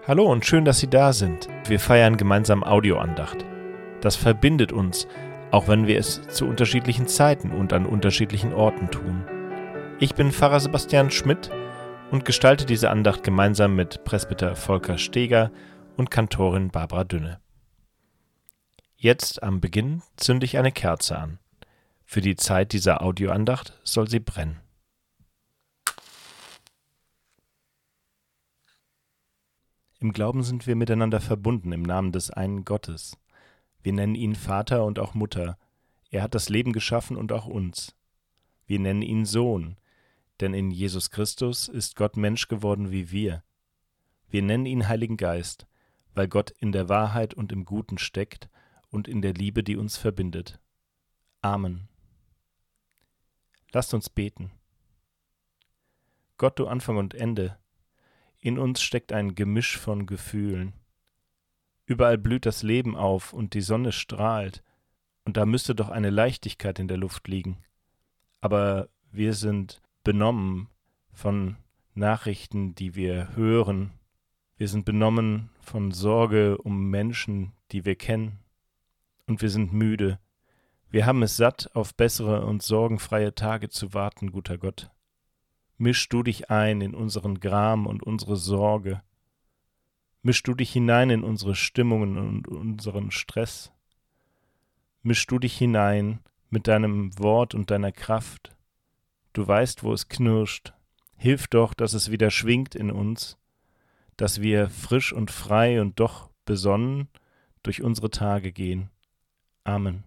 Hallo und schön, dass Sie da sind. Wir feiern gemeinsam Audioandacht. Das verbindet uns, auch wenn wir es zu unterschiedlichen Zeiten und an unterschiedlichen Orten tun. Ich bin Pfarrer Sebastian Schmidt und gestalte diese Andacht gemeinsam mit Presbyter Volker Steger und Kantorin Barbara Dünne. Jetzt am Beginn zünde ich eine Kerze an. Für die Zeit dieser Audioandacht soll sie brennen. Im Glauben sind wir miteinander verbunden im Namen des einen Gottes. Wir nennen ihn Vater und auch Mutter. Er hat das Leben geschaffen und auch uns. Wir nennen ihn Sohn, denn in Jesus Christus ist Gott Mensch geworden wie wir. Wir nennen ihn Heiligen Geist, weil Gott in der Wahrheit und im Guten steckt und in der Liebe, die uns verbindet. Amen. Lasst uns beten. Gott, du Anfang und Ende, in uns steckt ein Gemisch von Gefühlen. Überall blüht das Leben auf und die Sonne strahlt, und da müsste doch eine Leichtigkeit in der Luft liegen. Aber wir sind benommen von Nachrichten, die wir hören. Wir sind benommen von Sorge um Menschen, die wir kennen. Und wir sind müde. Wir haben es satt, auf bessere und sorgenfreie Tage zu warten, guter Gott. Misch du dich ein in unseren Gram und unsere Sorge. Misch du dich hinein in unsere Stimmungen und unseren Stress. Misch du dich hinein mit deinem Wort und deiner Kraft. Du weißt, wo es knirscht. Hilf doch, dass es wieder schwingt in uns, dass wir frisch und frei und doch besonnen durch unsere Tage gehen. Amen.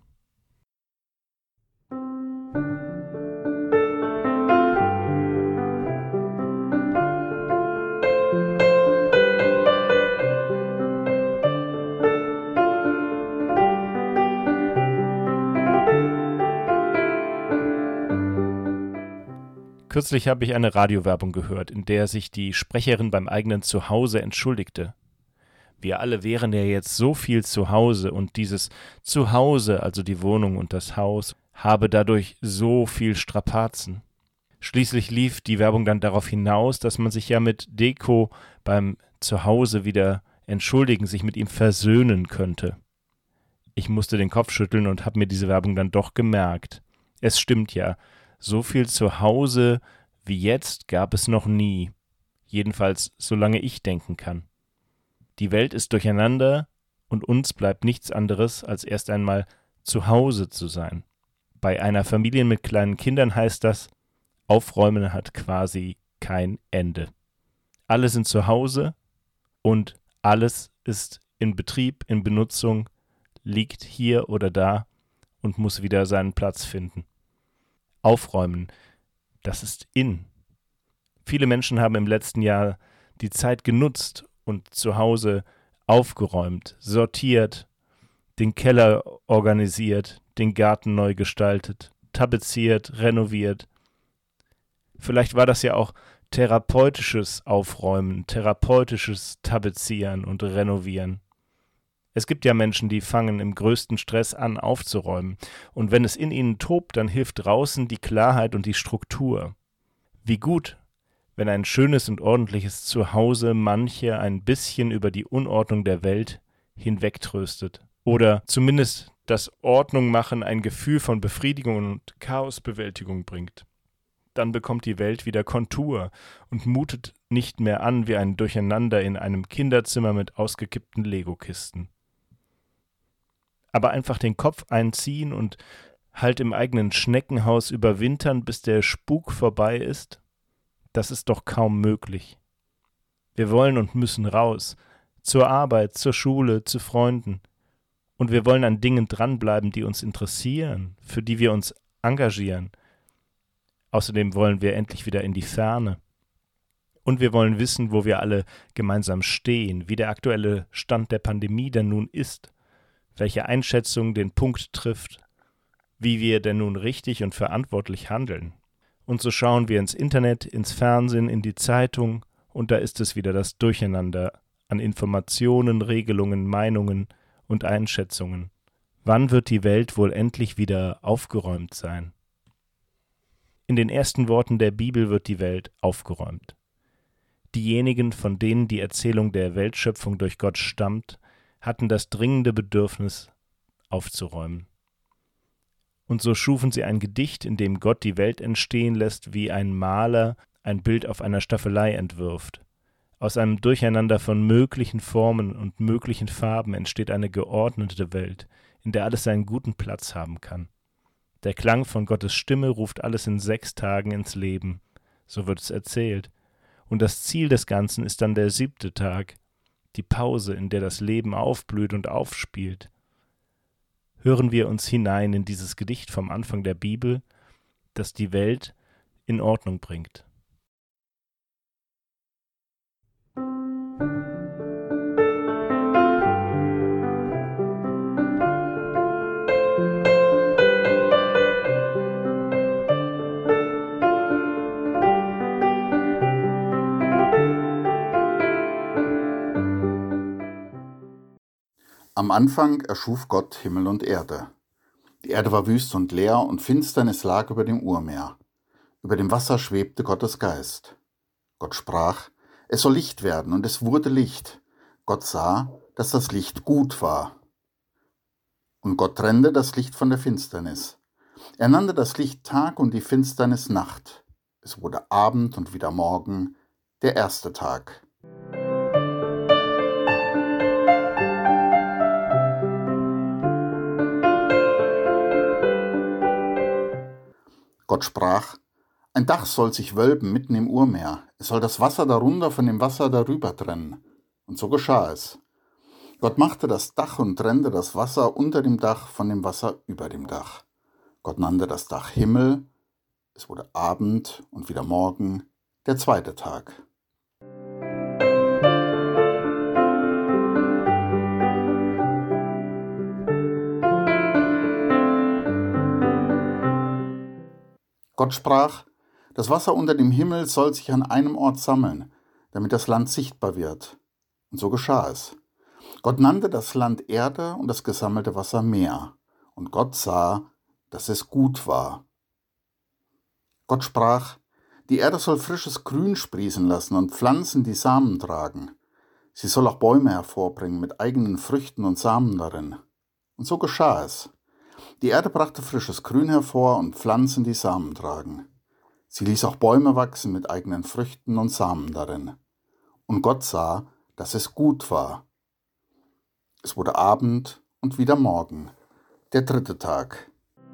Kürzlich habe ich eine Radiowerbung gehört, in der sich die Sprecherin beim eigenen Zuhause entschuldigte. Wir alle wären ja jetzt so viel zu Hause und dieses Zuhause, also die Wohnung und das Haus, habe dadurch so viel Strapazen. Schließlich lief die Werbung dann darauf hinaus, dass man sich ja mit Deko beim Zuhause wieder entschuldigen, sich mit ihm versöhnen könnte. Ich musste den Kopf schütteln und habe mir diese Werbung dann doch gemerkt. Es stimmt ja. So viel zu Hause wie jetzt gab es noch nie, jedenfalls solange ich denken kann. Die Welt ist durcheinander und uns bleibt nichts anderes, als erst einmal zu Hause zu sein. Bei einer Familie mit kleinen Kindern heißt das, Aufräumen hat quasi kein Ende. Alle sind zu Hause und alles ist in Betrieb, in Benutzung, liegt hier oder da und muss wieder seinen Platz finden. Aufräumen, das ist in. Viele Menschen haben im letzten Jahr die Zeit genutzt und zu Hause aufgeräumt, sortiert, den Keller organisiert, den Garten neu gestaltet, tapeziert, renoviert. Vielleicht war das ja auch therapeutisches Aufräumen, therapeutisches Tapezieren und Renovieren. Es gibt ja Menschen, die fangen im größten Stress an aufzuräumen. Und wenn es in ihnen tobt, dann hilft draußen die Klarheit und die Struktur. Wie gut, wenn ein schönes und ordentliches Zuhause manche ein bisschen über die Unordnung der Welt hinwegtröstet. Oder zumindest das Ordnung machen ein Gefühl von Befriedigung und Chaosbewältigung bringt. Dann bekommt die Welt wieder Kontur und mutet nicht mehr an wie ein Durcheinander in einem Kinderzimmer mit ausgekippten Lego-Kisten. Aber einfach den Kopf einziehen und halt im eigenen Schneckenhaus überwintern, bis der Spuk vorbei ist, das ist doch kaum möglich. Wir wollen und müssen raus, zur Arbeit, zur Schule, zu Freunden. Und wir wollen an Dingen dranbleiben, die uns interessieren, für die wir uns engagieren. Außerdem wollen wir endlich wieder in die Ferne. Und wir wollen wissen, wo wir alle gemeinsam stehen, wie der aktuelle Stand der Pandemie denn nun ist, welche Einschätzung den Punkt trifft, wie wir denn nun richtig und verantwortlich handeln. Und so schauen wir ins Internet, ins Fernsehen, in die Zeitung, und da ist es wieder das Durcheinander an Informationen, Regelungen, Meinungen und Einschätzungen. Wann wird die Welt wohl endlich wieder aufgeräumt sein? In den ersten Worten der Bibel wird die Welt aufgeräumt. Diejenigen, von denen die Erzählung der Weltschöpfung durch Gott stammt, hatten das dringende Bedürfnis, aufzuräumen. Und so schufen sie ein Gedicht, in dem Gott die Welt entstehen lässt, wie ein Maler ein Bild auf einer Staffelei entwirft. Aus einem Durcheinander von möglichen Formen und möglichen Farben entsteht eine geordnete Welt, in der alles seinen guten Platz haben kann. Der Klang von Gottes Stimme ruft alles in 6 Tagen ins Leben, so wird es erzählt. Und das Ziel des Ganzen ist dann der 7. Tag, die Pause, in der das Leben aufblüht und aufspielt. Hören wir uns hinein in dieses Gedicht vom Anfang der Bibel, das die Welt in Ordnung bringt. Am Anfang erschuf Gott Himmel und Erde. Die Erde war wüst und leer, und Finsternis lag über dem Urmeer. Über dem Wasser schwebte Gottes Geist. Gott sprach, es soll Licht werden, und es wurde Licht. Gott sah, dass das Licht gut war. Und Gott trennte das Licht von der Finsternis. Er nannte das Licht Tag und die Finsternis Nacht. Es wurde Abend und wieder Morgen, der 1. Tag. Gott sprach, ein Dach soll sich wölben mitten im Urmeer, es soll das Wasser darunter von dem Wasser darüber trennen. Und so geschah es. Gott machte das Dach und trennte das Wasser unter dem Dach von dem Wasser über dem Dach. Gott nannte das Dach Himmel, es wurde Abend und wieder Morgen, der 2. Tag. Gott sprach, das Wasser unter dem Himmel soll sich an einem Ort sammeln, damit das Land sichtbar wird. Und so geschah es. Gott nannte das Land Erde und das gesammelte Wasser Meer. Und Gott sah, dass es gut war. Gott sprach, die Erde soll frisches Grün sprießen lassen und Pflanzen, die Samen tragen. Sie soll auch Bäume hervorbringen mit eigenen Früchten und Samen darin. Und so geschah es. Die Erde brachte frisches Grün hervor und Pflanzen, die Samen tragen. Sie ließ auch Bäume wachsen mit eigenen Früchten und Samen darin. Und Gott sah, dass es gut war. Es wurde Abend und wieder Morgen, der 3. Tag.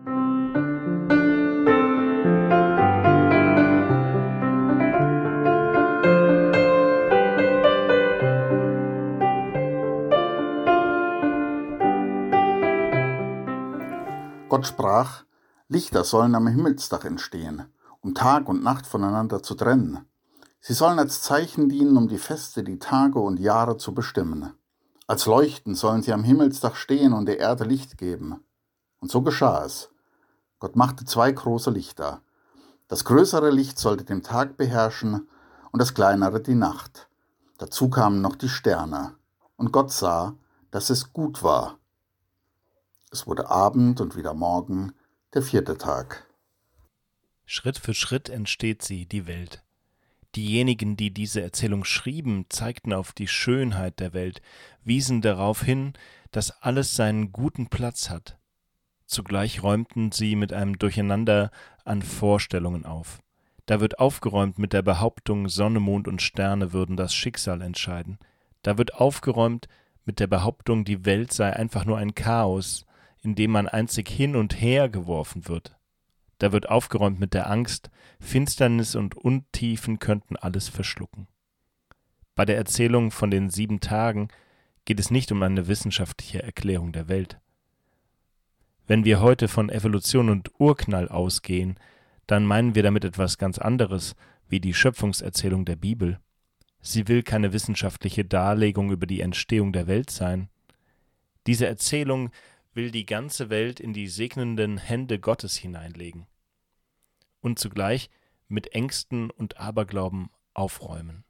Gott sprach, Lichter sollen am Himmelsdach entstehen, um Tag und Nacht voneinander zu trennen. Sie sollen als Zeichen dienen, um die Feste, die Tage und Jahre zu bestimmen. Als Leuchten sollen sie am Himmelsdach stehen und der Erde Licht geben. Und so geschah es. Gott machte 2 große Lichter. Das größere Licht sollte den Tag beherrschen und das kleinere die Nacht. Dazu kamen noch die Sterne. Und Gott sah, dass es gut war. Es wurde Abend und wieder Morgen, der 4. Tag. Schritt für Schritt entsteht sie, die Welt. Diejenigen, die diese Erzählung schrieben, zeigten auf die Schönheit der Welt, wiesen darauf hin, dass alles seinen guten Platz hat. Zugleich räumten sie mit einem Durcheinander an Vorstellungen auf. Da wird aufgeräumt mit der Behauptung, Sonne, Mond und Sterne würden das Schicksal entscheiden. Da wird aufgeräumt mit der Behauptung, die Welt sei einfach nur ein Chaos, in dem man einzig hin und her geworfen wird. Da wird aufgeräumt mit der Angst, Finsternis und Untiefen könnten alles verschlucken. Bei der Erzählung von den 7 Tagen geht es nicht um eine wissenschaftliche Erklärung der Welt. Wenn wir heute von Evolution und Urknall ausgehen, dann meinen wir damit etwas ganz anderes, wie die Schöpfungserzählung der Bibel. Sie will keine wissenschaftliche Darlegung über die Entstehung der Welt sein. Diese Erzählung will die ganze Welt in die segnenden Hände Gottes hineinlegen und zugleich mit Ängsten und Aberglauben aufräumen.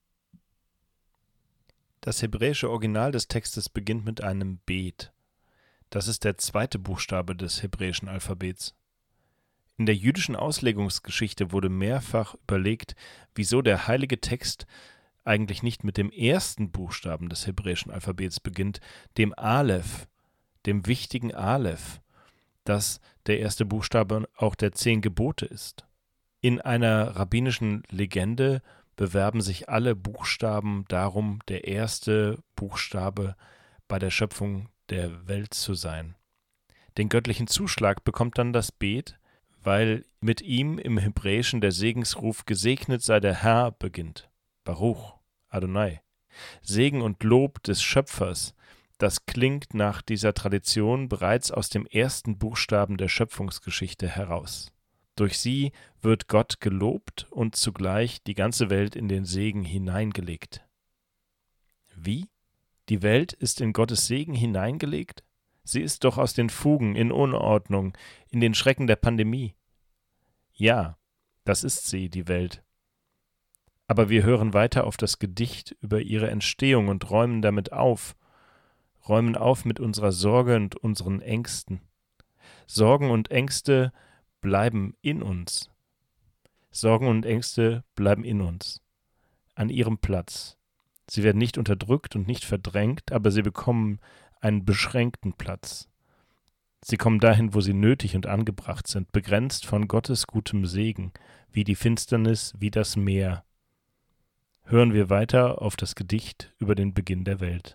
Das hebräische Original des Textes beginnt mit einem Bet. Das ist der 2. Buchstabe des hebräischen Alphabets. In der jüdischen Auslegungsgeschichte wurde mehrfach überlegt, wieso der heilige Text eigentlich nicht mit dem ersten Buchstaben des hebräischen Alphabets beginnt, dem Aleph, dem wichtigen Aleph, das der erste Buchstabe auch der 10 Gebote ist. In einer rabbinischen Legende bewerben sich alle Buchstaben darum, der erste Buchstabe bei der Schöpfung der Welt zu sein. Den göttlichen Zuschlag bekommt dann das Bet, weil mit ihm im Hebräischen der Segensruf „Gesegnet sei der Herr" beginnt. Baruch Adonai. Segen und Lob des Schöpfers, das klingt nach dieser Tradition bereits aus dem ersten Buchstaben der Schöpfungsgeschichte heraus. Durch sie wird Gott gelobt und zugleich die ganze Welt in den Segen hineingelegt. Wie? Die Welt ist in Gottes Segen hineingelegt? Sie ist doch aus den Fugen, in Unordnung, in den Schrecken der Pandemie. Ja, das ist sie, die Welt. Aber wir hören weiter auf das Gedicht über ihre Entstehung und räumen damit auf. Räumen auf mit unserer Sorge und unseren Ängsten. Sorgen und Ängste bleiben in uns. Sorgen und Ängste bleiben in uns, an ihrem Platz. Sie werden nicht unterdrückt und nicht verdrängt, aber sie bekommen einen beschränkten Platz. Sie kommen dahin, wo sie nötig und angebracht sind, begrenzt von Gottes gutem Segen, wie die Finsternis, wie das Meer. Hören wir weiter auf das Gedicht über den Beginn der Welt.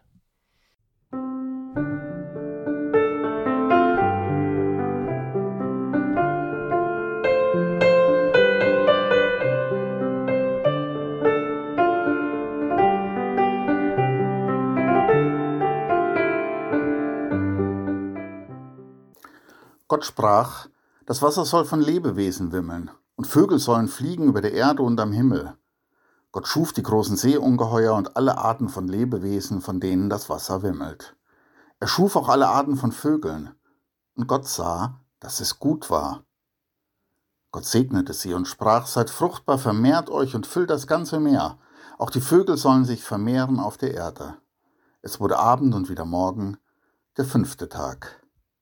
Gott sprach, das Wasser soll von Lebewesen wimmeln, und Vögel sollen fliegen über der Erde und am Himmel. Gott schuf die großen Seeungeheuer und alle Arten von Lebewesen, von denen das Wasser wimmelt. Er schuf auch alle Arten von Vögeln. Und Gott sah, dass es gut war. Gott segnete sie und sprach, seid fruchtbar, vermehrt euch und füllt das ganze Meer. Auch die Vögel sollen sich vermehren auf der Erde. Es wurde Abend und wieder Morgen, der 5. Tag.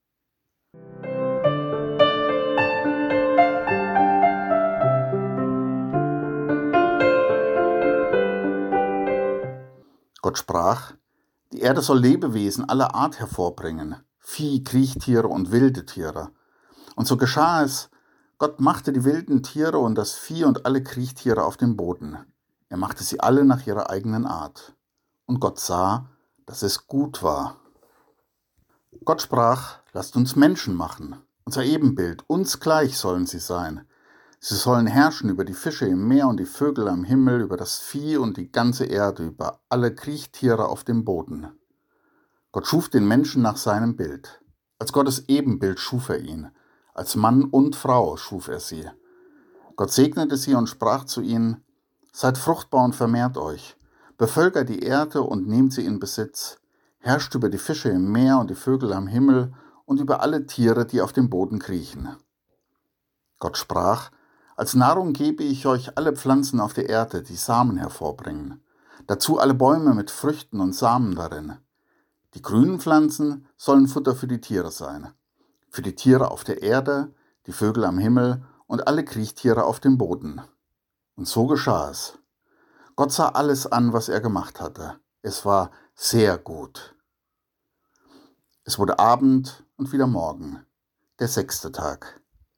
Gott sprach, die Erde soll Lebewesen aller Art hervorbringen, Vieh, Kriechtiere und wilde Tiere. Und so geschah es, Gott machte die wilden Tiere und das Vieh und alle Kriechtiere auf dem Boden. Er machte sie alle nach ihrer eigenen Art. Und Gott sah, dass es gut war. Gott sprach, lasst uns Menschen machen, unser Ebenbild, uns gleich sollen sie sein. Sie sollen herrschen über die Fische im Meer und die Vögel am Himmel, über das Vieh und die ganze Erde, über alle Kriechtiere auf dem Boden. Gott schuf den Menschen nach seinem Bild. Als Gottes Ebenbild schuf er ihn. Als Mann und Frau schuf er sie. Gott segnete sie und sprach zu ihnen, seid fruchtbar und vermehrt euch, bevölkert die Erde und nehmt sie in Besitz, herrscht über die Fische im Meer und die Vögel am Himmel und über alle Tiere, die auf dem Boden kriechen. Gott sprach, als Nahrung gebe ich euch alle Pflanzen auf der Erde, die Samen hervorbringen, dazu alle Bäume mit Früchten und Samen darin. Die grünen Pflanzen sollen Futter für die Tiere sein, für die Tiere auf der Erde, die Vögel am Himmel und alle Kriechtiere auf dem Boden. Und so geschah es. Gott sah alles an, was er gemacht hatte. Es war sehr gut. Es wurde Abend und wieder Morgen, der 6. Tag.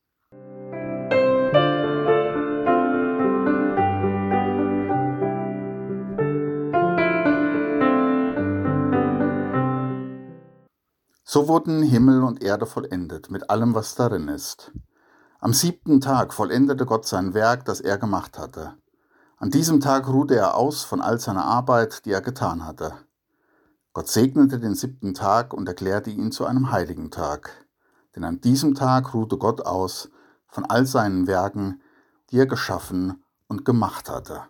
So wurden Himmel und Erde vollendet, mit allem, was darin ist. Am 7. Tag vollendete Gott sein Werk, das er gemacht hatte. An diesem Tag ruhte er aus von all seiner Arbeit, die er getan hatte. Gott segnete den 7. Tag und erklärte ihn zu einem heiligen Tag. Denn an diesem Tag ruhte Gott aus von all seinen Werken, die er geschaffen und gemacht hatte.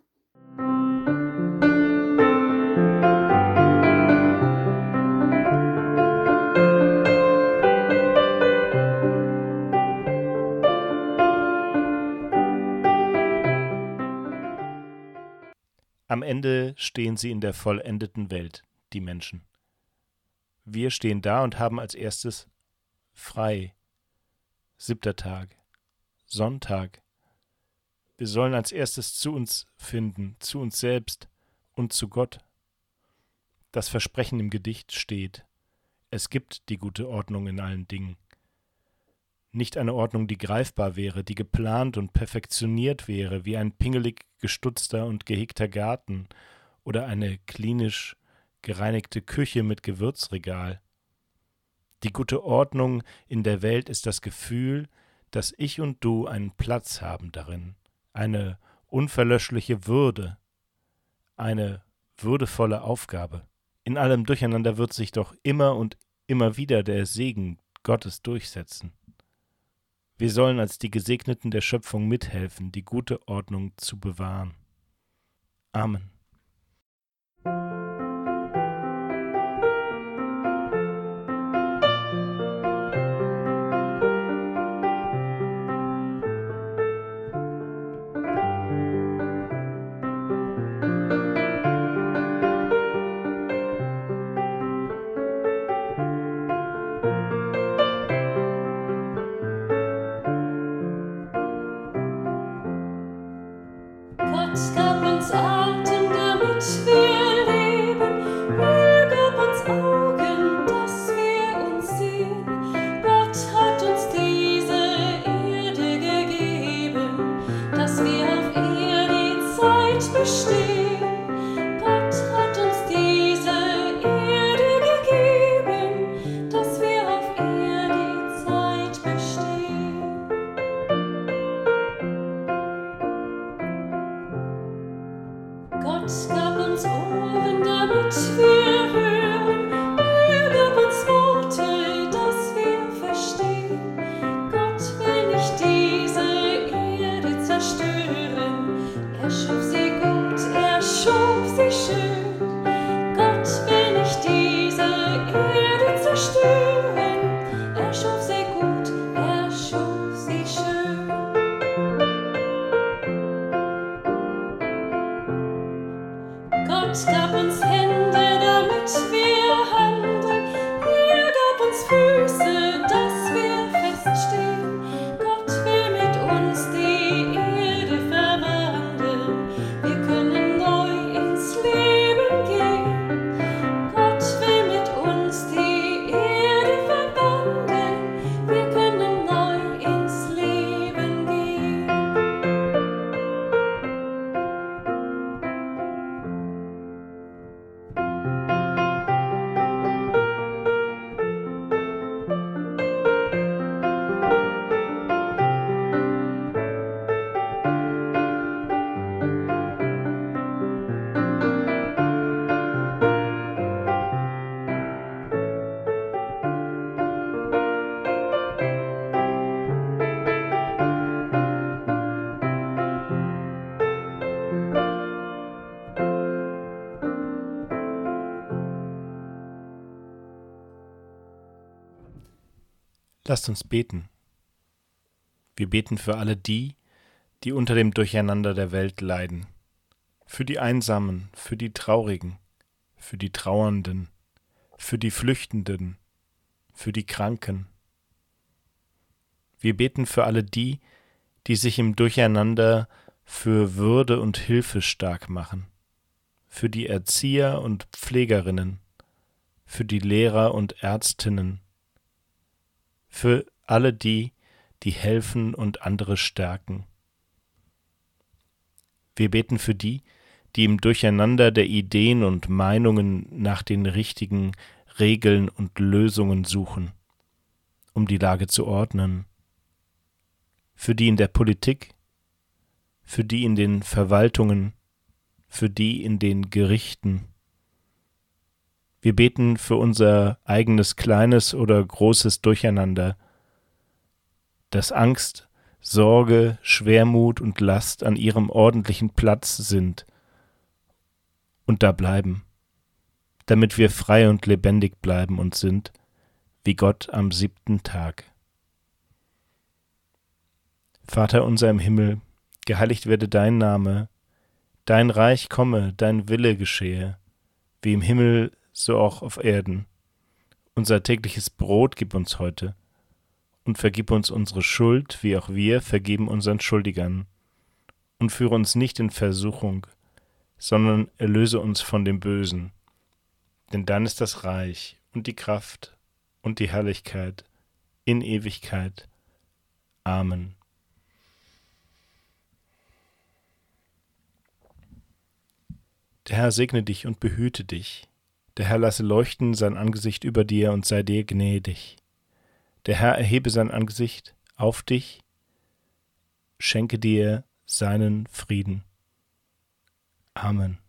Am Ende stehen sie in der vollendeten Welt, die Menschen. Wir stehen da und haben als erstes frei. 7. Tag, Sonntag. Wir sollen als erstes zu uns finden, zu uns selbst, und zu Gott. Das Versprechen im Gedicht steht: Es gibt die gute Ordnung in allen Dingen. Nicht eine Ordnung, die greifbar wäre, die geplant und perfektioniert wäre, wie ein pingelig gestutzter und gehegter Garten oder eine klinisch gereinigte Küche mit Gewürzregal. Die gute Ordnung in der Welt ist das Gefühl, dass ich und du einen Platz haben darin, eine unverlöschliche Würde, eine würdevolle Aufgabe. In allem Durcheinander wird sich doch immer und immer wieder der Segen Gottes durchsetzen. Wir sollen als die Gesegneten der Schöpfung mithelfen, die gute Ordnung zu bewahren. Amen. Gott gab uns Atem, damit wir leben. Er gab uns Augen, dass wir uns sehen. Gott hat uns diese Erde gegeben, dass wir auf ihr die Zeit bestehen. Gott hat uns diese Erde gegeben, dass wir auf ihr die Zeit bestehen. Gott gab uns Ohren, damit wir hören. Er gab uns Worte, dass wir verstehen. Gott will nicht diese Erde zerstören. Er schuf sie gut, er schuf sie schön. Gott will nicht diese Erde zerstören. Er schuf sie gut, er schuf sie schön. Gott gab uns Hände, damit wir handeln. Er gab uns Füße, dass wir feststehen. Gott will mit uns die Erde verwandeln. Wir können neu ins Leben gehen. Gott will mit uns die Erde verwandeln. Wir können neu ins Leben gehen. Lasst uns beten. Wir beten für alle die, die unter dem Durcheinander der Welt leiden. Für die Einsamen, für die Traurigen, für die Trauernden, für die Flüchtenden, für die Kranken. Wir beten für alle die, die sich im Durcheinander für Würde und Hilfe stark machen. Für die Erzieher und Pflegerinnen, für die Lehrer und Ärztinnen, für alle die, die helfen und andere stärken. Wir beten für die, die im Durcheinander der Ideen und Meinungen nach den richtigen Regeln und Lösungen suchen, um die Lage zu ordnen. Für die in der Politik, für die in den Verwaltungen, für die in den Gerichten. Wir beten für unser eigenes kleines oder großes Durcheinander, dass Angst, Sorge, Schwermut und Last an ihrem ordentlichen Platz sind und da bleiben, damit wir frei und lebendig bleiben und sind, wie Gott am 7. Tag. Vater unser im Himmel, geheiligt werde dein Name, dein Reich komme, dein Wille geschehe, wie im Himmel, so auch auf Erden. Unser tägliches Brot gib uns heute und vergib uns unsere Schuld, wie auch wir vergeben unseren Schuldigern. Und führe uns nicht in Versuchung, sondern erlöse uns von dem Bösen. Denn dein ist das Reich und die Kraft und die Herrlichkeit in Ewigkeit. Amen. Der Herr segne dich und behüte dich. Der Herr lasse leuchten sein Angesicht über dir und sei dir gnädig. Der Herr erhebe sein Angesicht auf dich, schenke dir seinen Frieden. Amen.